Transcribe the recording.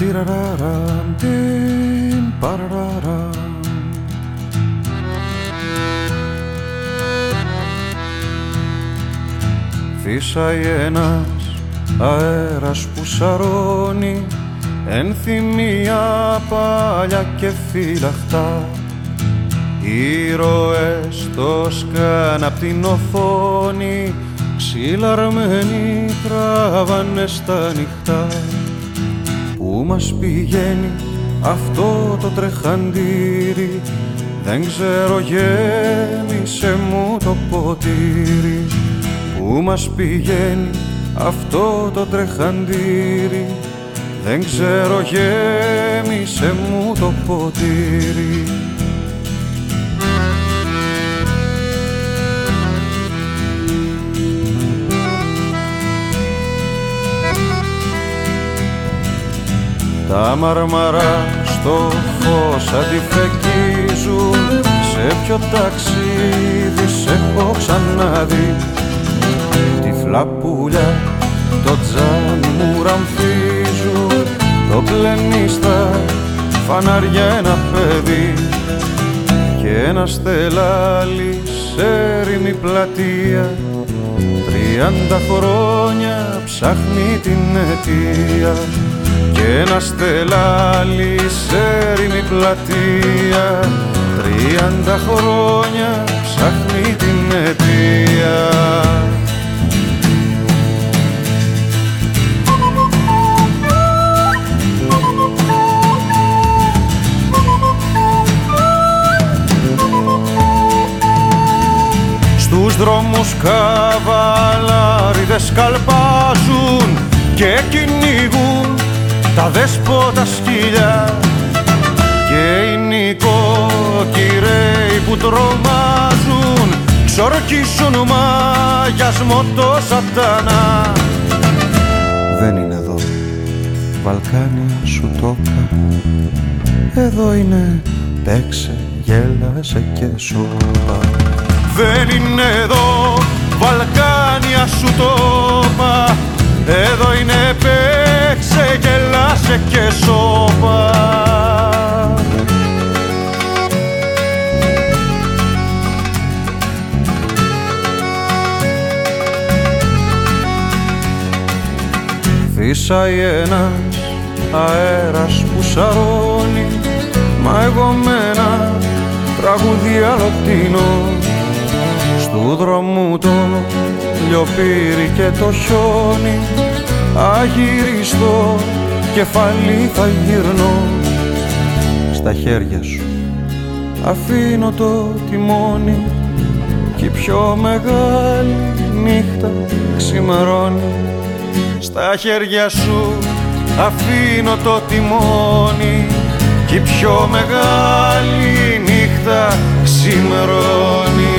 Τιραραραμ, τιν, παραραραμ. Φύσαει ένας αέρας που σαρώνει ενθυμία παλιά και φυλαχτά. Ήρωες το σκάν απ' την οθόνη, ξυλαρμένοι τραβάνε στα νυχτά. Πού μας πηγαίνει αυτό το τρεχαντήρι, δεν ξέρω, γέμισε μου το ποτήρι. Πού μας πηγαίνει αυτό το τρεχαντήρι, δεν ξέρω, γέμισε μου το ποτήρι. Τα μαρμαρά στο φως αντιφεκίζουν, σε ποιο ταξίδι σε έχω ξαναδεί. Τυφλά πουλιά το τζάμι μου ραμφίζουν, το κλενεί στα φανάρια ένα παιδί και ένα στελάλι σε έρημη πλατεία. 30 χρόνια ψάχνει την αιτία και ένα στελάλι σε έρημη πλατεία. 30 χρόνια ψάχνει την αιτία. Στους δρόμους καβαλάριδες καλπάζουν και κυνηγούν τα δέσποτα σκυλιά και οι νοικοκυρέοι που τρομάζουν ξορκίσουν μαγιασμό το σατανά. Δεν είναι εδώ Βαλκάνια σου το είπα, εδώ είναι παίξε, γέλασε και σώπα. Δεν είναι εδώ Βαλκάνια σου το είπα, εδώ είναι παίξε, γελάσε και σώπα. Φύσαει ένας αέρας που σαρώνει, μα εγώ με ένα τραγούδι αλλοτινό. Στου δρόμου το λιοπύρι και το χιόνι, αγυριστό κεφάλι θα γυρνώ. Στα χέρια σου αφήνω το τιμόνι κι η πιο μεγάλη νύχτα ξημερώνει. Στα χέρια σου αφήνω το τιμόνι κι η πιο μεγάλη νύχτα ξημερώνει.